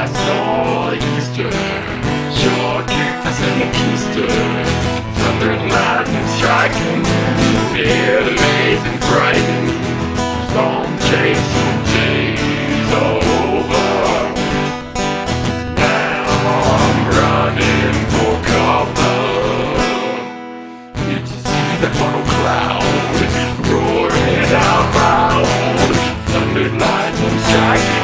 last nor'easter, sure kicked us in the keister. Thunder and lightning striking, fear amazing frightened. Storm chasing days over. Now I'm running for cover. Did you see that funnel cloud roaring out loud? Thunder and lightning striking.